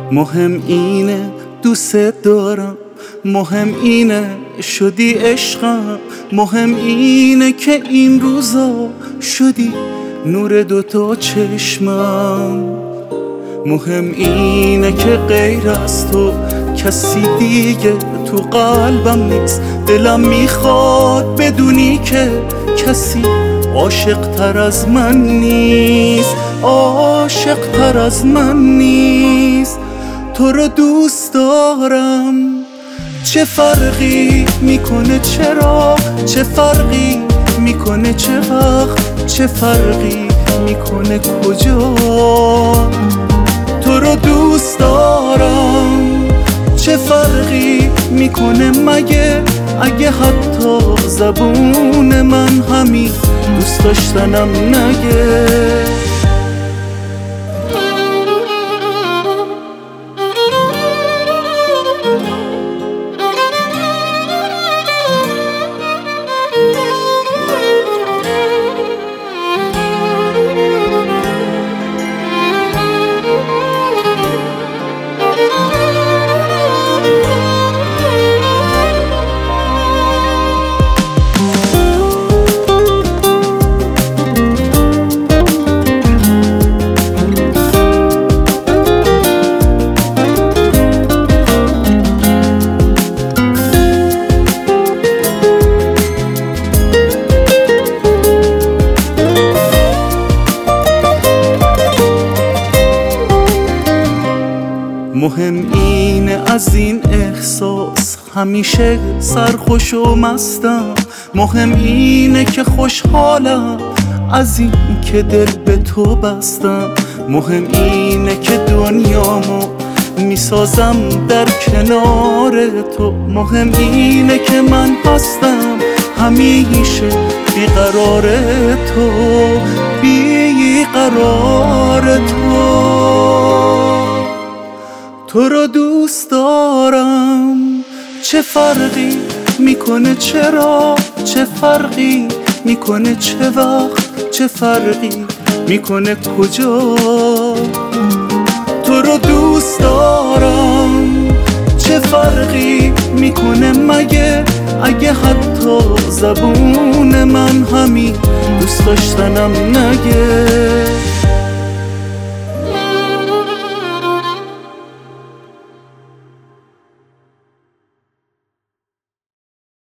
مهم اینه دوست دارم، مهم اینه شدی عشقم، مهم اینه که این روزا شدی نور دوتا چشمم. مهم اینه که غیر از تو کسی دیگه تو قلبم نیست. دلم میخواد بدونی که کسی عاشق تر از من نیست، عاشق تر از من نیست. تو رو دوست دارم، چه فرقی میکنه چرا، چه فرقی میکنه چه وقت، چه فرقی میکنه کجا. تو رو دوست دارم، چه فرقی میکنه مگه اگه حتی زبون من همین دوست داشتنم نگه. مهم اینه از این احساس همیشه سرخوش و مستم. مهم اینه که خوشحالم از این که دل به تو بستم. مهم اینه که دنیامو میسازم در کنار تو. مهم اینه که من هستم همیشه بیقرار تو، بیقرار تو. تو رو دوست دارم، چه فرقی میکنه چرا، چه فرقی میکنه چه وقت، چه فرقی میکنه کجا. تو رو دوست دارم، چه فرقی میکنه مگه اگه حتی زبون من همین دوست داشتنم نگه.